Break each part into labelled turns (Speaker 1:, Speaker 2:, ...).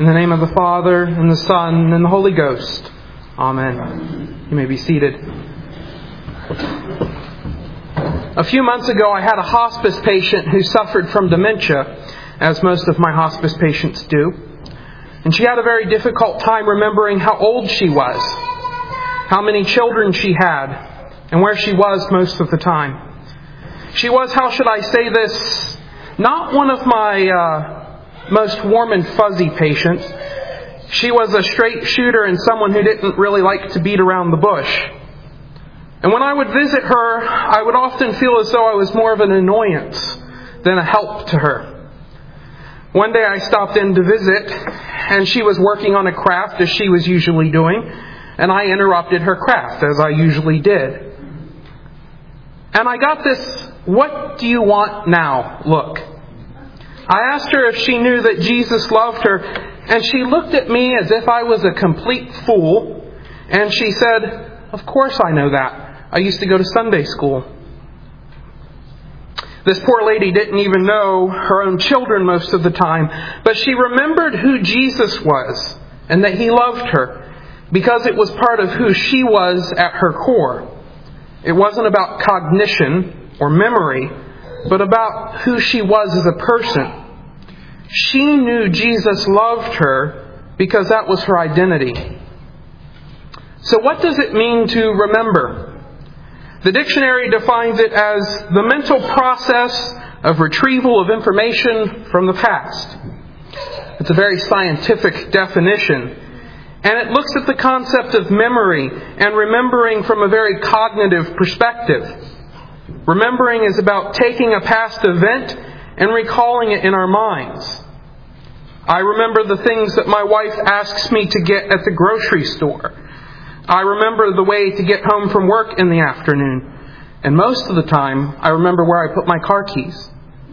Speaker 1: In the name of the Father, and the Son, and the Holy Ghost. Amen. You may be seated. A few months ago, I had a hospice patient who suffered from dementia, as most of my hospice patients do. And she had a very difficult time remembering how old she was, how many children she had, and where she was most of the time. She was, how should I say this, not one of my most warm and fuzzy patients. She was a straight shooter and someone who didn't really like to beat around the bush. And when I would visit her, I would often feel as though I was more of an annoyance than a help to her. One day I stopped in to visit, and she was working on a craft as she was usually doing, and I interrupted her craft as I usually did. And I got this, "What do you want now?" look. I asked her if she knew that Jesus loved her, and she looked at me as if I was a complete fool, and she said, "Of course I know that. I used to go to Sunday school." This poor lady didn't even know her own children most of the time, but she remembered who Jesus was and that He loved her because it was part of who she was at her core. It wasn't about cognition or memory, but about who she was as a person. She knew Jesus loved her because that was her identity. So what does it mean to remember? The dictionary defines it as the mental process of retrieval of information from the past. It's a very scientific definition, and it looks at the concept of memory and remembering from a very cognitive perspective. Remembering is about taking a past event and recalling it in our minds. I remember the things that my wife asks me to get at the grocery store. I remember the way to get home from work in the afternoon. And most of the time, I remember where I put my car keys.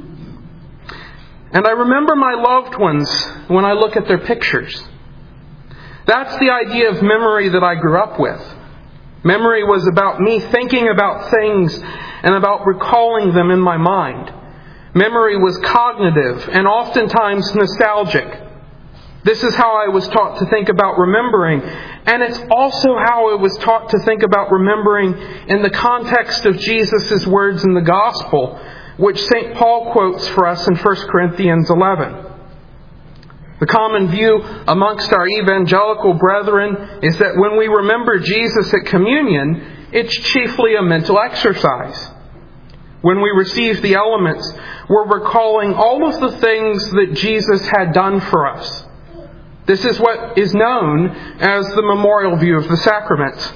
Speaker 1: And I remember my loved ones when I look at their pictures. That's the idea of memory that I grew up with. Memory was about me thinking about things and about recalling them in my mind. Memory was cognitive and oftentimes nostalgic. This is how I was taught to think about remembering, and it's also how I was taught to think about remembering in the context of Jesus' words in the Gospel, which St. Paul quotes for us in 1 Corinthians 11. The common view amongst our evangelical brethren is that when we remember Jesus at communion, it's chiefly a mental exercise. When we receive the elements, we're recalling all of the things that Jesus had done for us. This is what is known as the memorial view of the sacraments.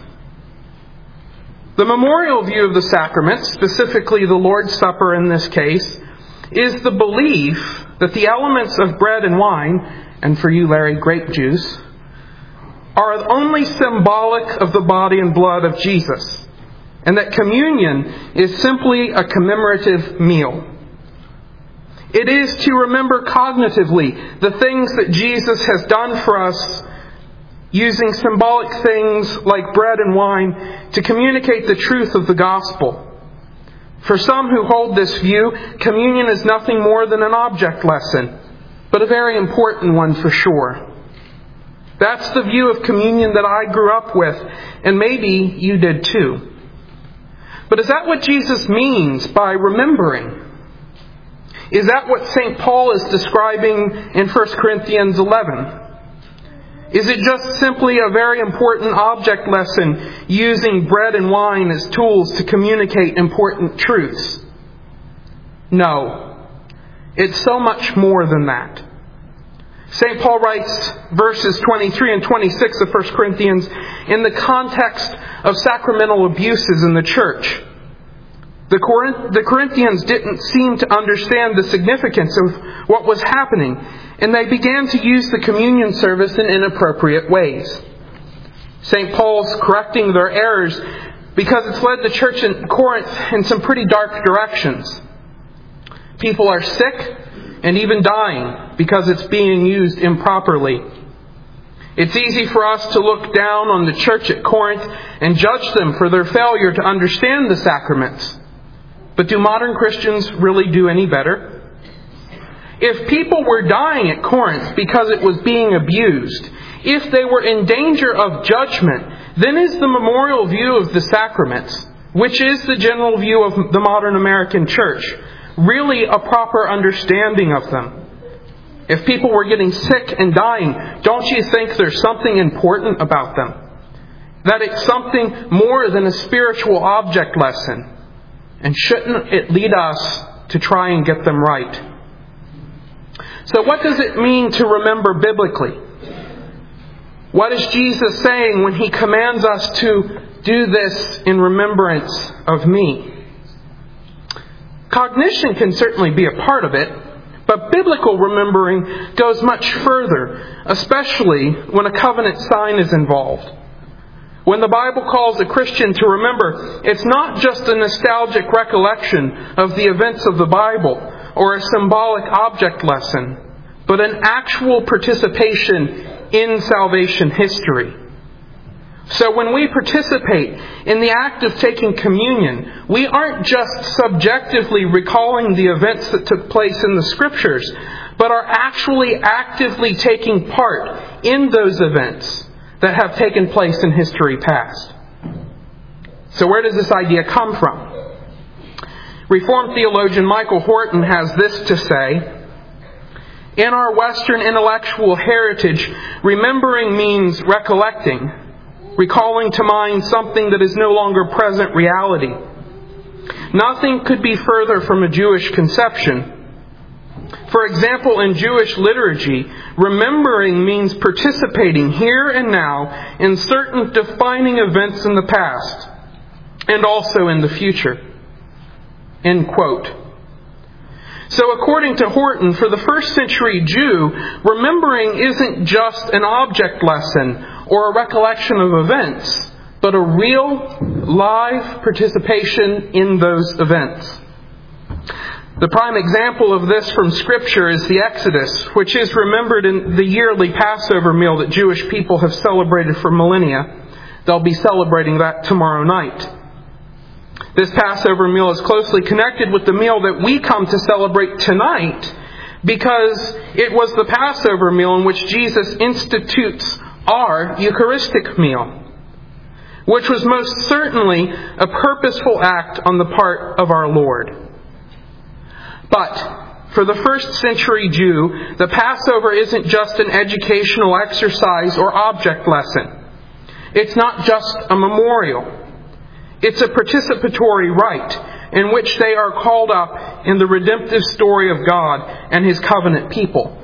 Speaker 1: The memorial view of the sacraments, specifically the Lord's Supper in this case, is the belief that the elements of bread and wine, and for you, Larry, grape juice, are only symbolic of the body and blood of Jesus, and that communion is simply a commemorative meal. It is to remember cognitively the things that Jesus has done for us, using symbolic things like bread and wine to communicate the truth of the gospel. For some who hold this view, communion is nothing more than an object lesson, but a very important one for sure. That's the view of communion that I grew up with, and maybe you did too. But is that what Jesus means by remembering? Is that what St. Paul is describing in 1 Corinthians 11? Is it just simply a very important object lesson using bread and wine as tools to communicate important truths? No. It's so much more than that. St. Paul writes verses 23 and 26 of 1 Corinthians in the context of sacramental abuses in the church. The Corinthians didn't seem to understand the significance of what was happening, and they began to use the communion service in inappropriate ways. St. Paul's correcting their errors because it's led the church in Corinth in some pretty dark directions. People are sick and even dying because it's being used improperly. It's easy for us to look down on the church at Corinth and judge them for their failure to understand the sacraments. But do modern Christians really do any better? If people were dying at Corinth because it was being abused, if they were in danger of judgment, then is the memorial view of the sacraments, which is the general view of the modern American church, really a proper understanding of them? If people were getting sick and dying, don't you think there's something important about them? That it's something more than a spiritual object lesson? And shouldn't it lead us to try and get them right? So what does it mean to remember biblically? What is Jesus saying when He commands us to do this in remembrance of me? Cognition can certainly be a part of it, but biblical remembering goes much further, especially when a covenant sign is involved. When the Bible calls a Christian to remember, it's not just a nostalgic recollection of the events of the Bible or a symbolic object lesson, but an actual participation in salvation history. So when we participate in the act of taking communion, we aren't just subjectively recalling the events that took place in the Scriptures, but are actually actively taking part in those events that have taken place in history past. So where does this idea come from? Reformed theologian Michael Horton has this to say: in our Western intellectual heritage, remembering means recollecting, recalling to mind something that is no longer present reality. Nothing could be further from a Jewish conception. For example, in Jewish liturgy, remembering means participating here and now in certain defining events in the past and also in the future. End quote. So according to Horton, for the first century Jew, remembering isn't just an object lesson or a recollection of events, but a real, live participation in those events. The prime example of this from Scripture is the Exodus, which is remembered in the yearly Passover meal that Jewish people have celebrated for millennia. They'll be celebrating that tomorrow night. This Passover meal is closely connected with the meal that we come to celebrate tonight, because it was the Passover meal in which Jesus institutes our Eucharistic meal, which was most certainly a purposeful act on the part of our Lord. But for the first century Jew, the Passover isn't just an educational exercise or object lesson. It's not just a memorial. It's a participatory rite in which they are called up in the redemptive story of God and His covenant people.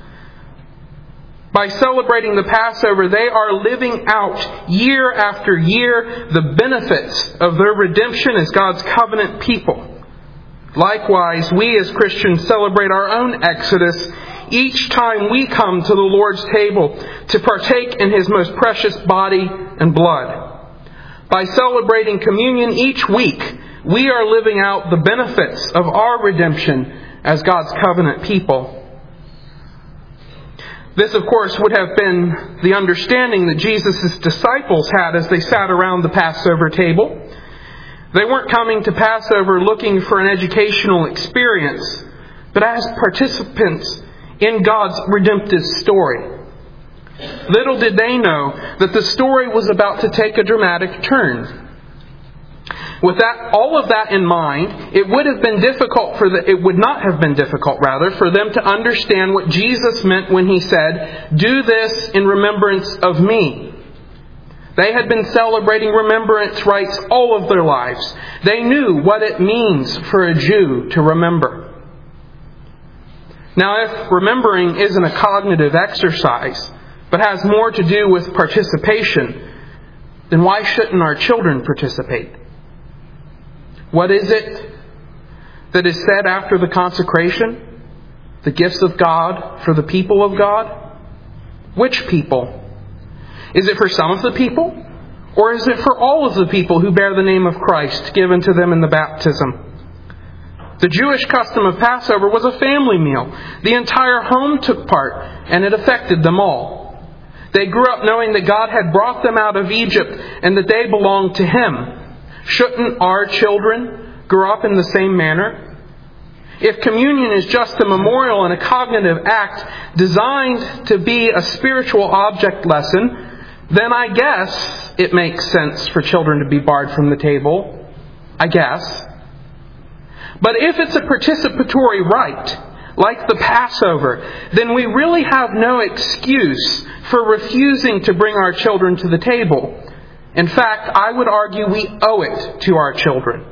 Speaker 1: By celebrating the Passover, they are living out year after year the benefits of their redemption as God's covenant people. Likewise, we as Christians celebrate our own Exodus each time we come to the Lord's table to partake in His most precious body and blood. By celebrating communion each week, we are living out the benefits of our redemption as God's covenant people. This, of course, would have been the understanding that Jesus' disciples had as they sat around the Passover table. They weren't coming to Passover looking for an educational experience, but as participants in God's redemptive story. Little did they know that the story was about to take a dramatic turn. With all of that in mind, it would not have been difficult for them to understand what Jesus meant when He said, "Do this in remembrance of me." They had been celebrating remembrance rites all of their lives. They knew what it means for a Jew to remember. Now, if remembering isn't a cognitive exercise, but has more to do with participation, then why shouldn't our children participate? What is it that is said after the consecration? The gifts of God for the people of God? Which people? Is it for some of the people? Or is it for all of the people who bear the name of Christ given to them in the baptism? The Jewish custom of Passover was a family meal. The entire home took part, and it affected them all. They grew up knowing that God had brought them out of Egypt and that they belonged to Him. Shouldn't our children grow up in the same manner? If communion is just a memorial and a cognitive act designed to be a spiritual object lesson, then I guess it makes sense for children to be barred from the table. I guess. But if it's a participatory rite, like the Passover, then we really have no excuse for refusing to bring our children to the table. In fact, I would argue we owe it to our children.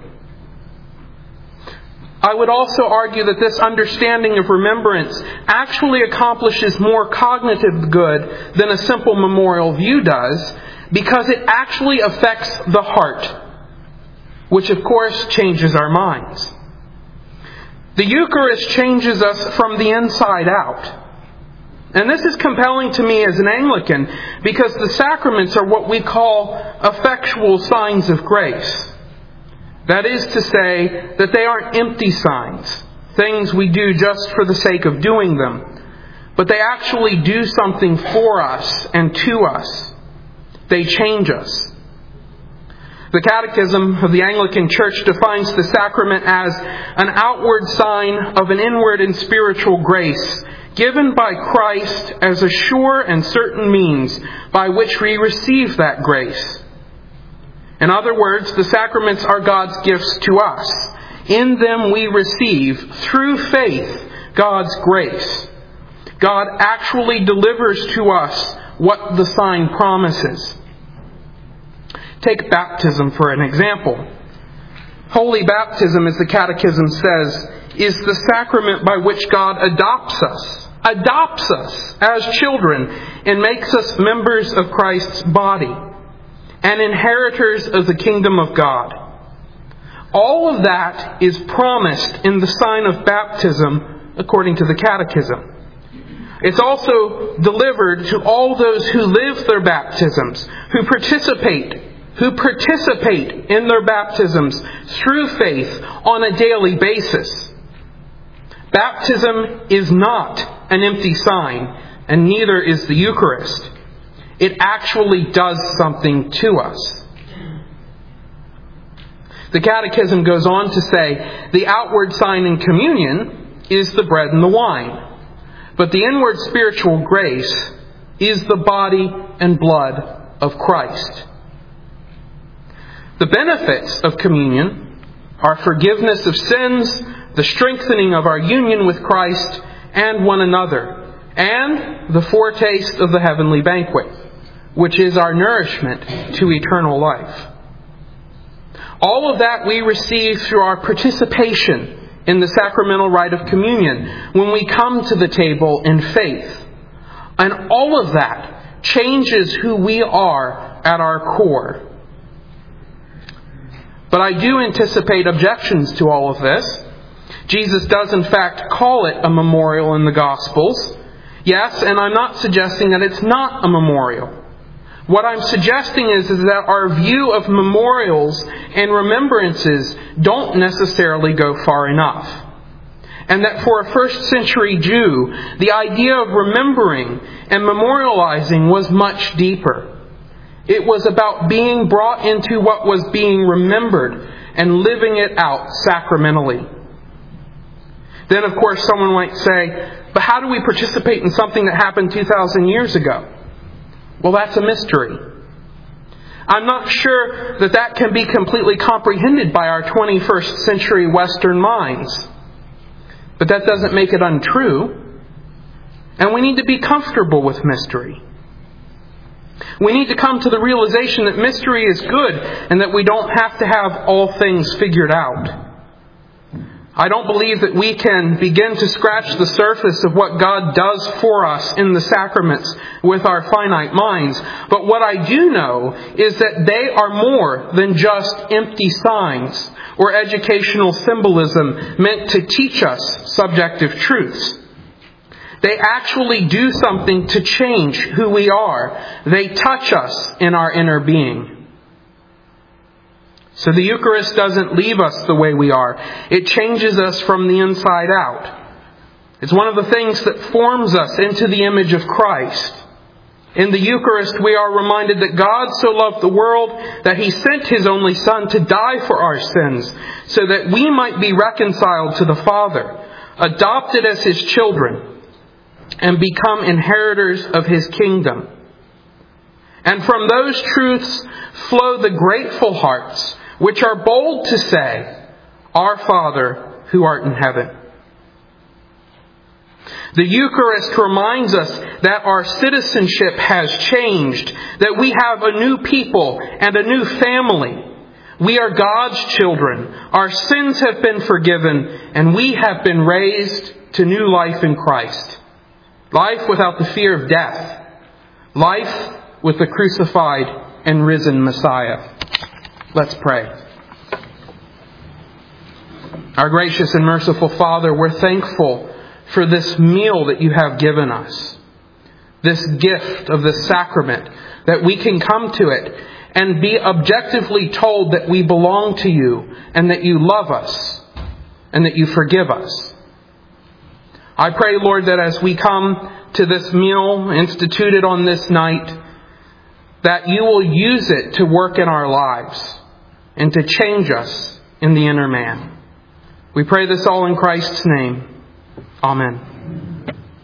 Speaker 1: I would also argue that this understanding of remembrance actually accomplishes more cognitive good than a simple memorial view does, because it actually affects the heart, which of course changes our minds. The Eucharist changes us from the inside out. And this is compelling to me as an Anglican, because the sacraments are what we call effectual signs of grace. That is to say that they aren't empty signs, things we do just for the sake of doing them, but they actually do something for us and to us. They change us. The Catechism of the Anglican Church defines the sacrament as an outward sign of an inward and spiritual grace given by Christ as a sure and certain means by which we receive that grace. In other words, the sacraments are God's gifts to us. In them we receive, through faith, God's grace. God actually delivers to us what the sign promises. Take baptism for an example. Holy baptism, as the Catechism says, is the sacrament by which God adopts us as children, and makes us members of Christ's body and inheritors of the kingdom of God. All of that is promised in the sign of baptism according to the Catechism. It's also delivered to all those who live their baptisms, who participate in their baptisms through faith on a daily basis. Baptism is not an empty sign, and neither is the Eucharist. It actually does something to us. The Catechism goes on to say, the outward sign in communion is the bread and the wine, but the inward spiritual grace is the body and blood of Christ. The benefits of communion are forgiveness of sins, the strengthening of our union with Christ and one another, and the foretaste of the heavenly banquet, which is our nourishment to eternal life. All of that we receive through our participation in the sacramental rite of communion when we come to the table in faith. And all of that changes who we are at our core. But I do anticipate objections to all of this. Jesus does in fact call it a memorial in the Gospels. Yes, and I'm not suggesting that it's not a memorial. What I'm suggesting is that our view of memorials and remembrances don't necessarily go far enough. And that for a first century Jew, the idea of remembering and memorializing was much deeper. It was about being brought into what was being remembered and living it out sacramentally. Then, of course, someone might say, but how do we participate in something that happened 2,000 years ago? Well, that's a mystery. I'm not sure that can be completely comprehended by our 21st century Western minds. But that doesn't make it untrue. And we need to be comfortable with mystery. We need to come to the realization that mystery is good and that we don't have to have all things figured out. I don't believe that we can begin to scratch the surface of what God does for us in the sacraments with our finite minds. But what I do know is that they are more than just empty signs or educational symbolism meant to teach us subjective truths. They actually do something to change who we are. They touch us in our inner being. So the Eucharist doesn't leave us the way we are. It changes us from the inside out. It's one of the things that forms us into the image of Christ. In the Eucharist, we are reminded that God so loved the world that He sent His only Son to die for our sins, so that we might be reconciled to the Father, adopted as His children, and become inheritors of His kingdom. And from those truths flow the grateful hearts, which are bold to say, Our Father, who art in heaven. The Eucharist reminds us that our citizenship has changed, that we have a new people and a new family. We are God's children. Our sins have been forgiven, and we have been raised to new life in Christ. Life without the fear of death. Life with the crucified and risen Messiah. Let's pray. Our gracious and merciful Father, we're thankful for this meal that you have given us. This gift of the sacrament, that we can come to it and be objectively told that we belong to you and that you love us and that you forgive us. I pray, Lord, that as we come to this meal instituted on this night, that you will use it to work in our lives and to change us in the inner man. We pray this all in Christ's name. Amen.